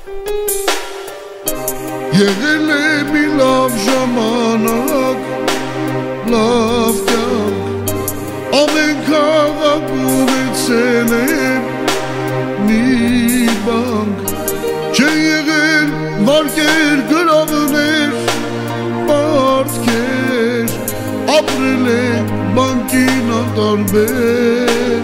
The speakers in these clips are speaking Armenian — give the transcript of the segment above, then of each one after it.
Եղել է մի լավ ժամանակ, լավ կյանք, ամեն քաղաք ունեցել է մի բանկ, չեն եղել վարկեր, գրավներ, պարտքեր, ապրել է բանկին անտարբեր։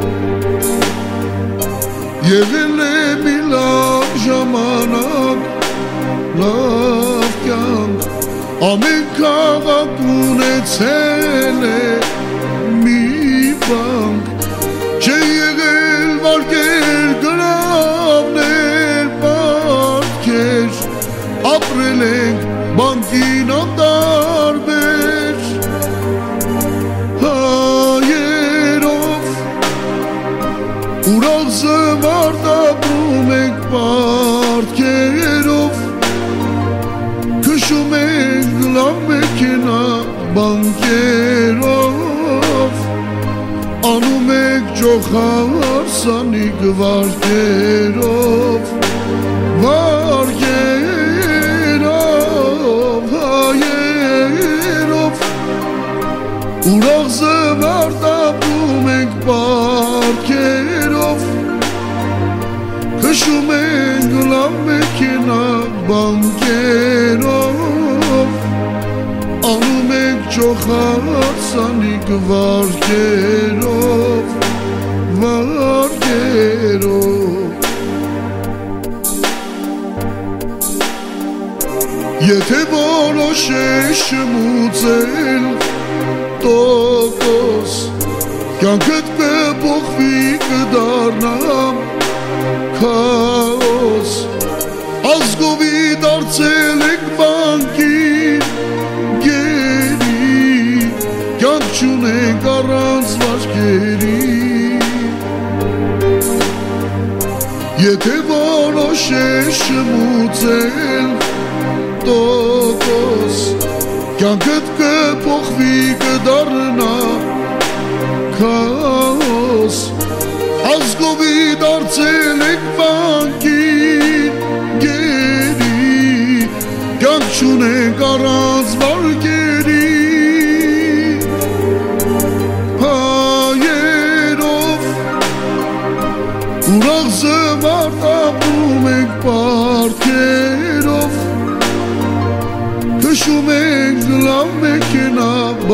Եղել է մի լավ ժամանակ, լավ կյանք, ամեն քաղաք ունեցել է մի բանկ, չեն եղել վարկեր, գրավներ, պարտքեր, ապրել ենք բանկին անտարբեր։ Հայերով ուրախ զվարթ ապրում ենք պարտքերով, քշում ենք լավ մեքենա բանկերով, անում ենք ջոխարսանիկ վարկերով, վարկերով, հայերով ուրախ զվարթ ապրում ենք պարտքերով, քշում ենք լավ մեքենա բանկերով, անում ենք ջոխարսանիկ վարկերով, վարկերով։ Եթե որոշես չմուծել տոկոս, կյանքդ կփոխվի, կդառնա քաոս, ազգովի դարձել ենք բանկին գերի, կյանք չունենք առանց վարկերի։ Եթե որոշես չմուծել տոկոս, կյանքդ կփոխվի, կդառնա քաոս, ազգովի դարձել ենք բանկին գերի, կյանք չունենք առանց վարկերի։ Հայերով ուրախ զվարթ ապրում ենք պարտքերով, քշում ենք լավ մեքենա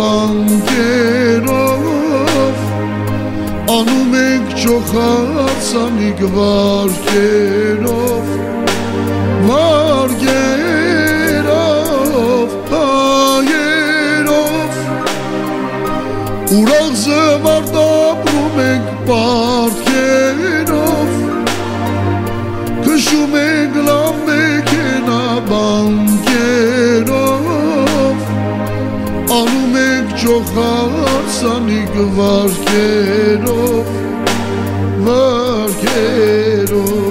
բանկերով, անում ենք ջոխարսանիկ վարկերով, վարկերով, հայերով ուրախ զվարթ ապրում ենք պարտքերով, քշում ենք լավ մեքենա բանկերով, անում ենք ջոխարսանիկ վարկերով, վարկերով։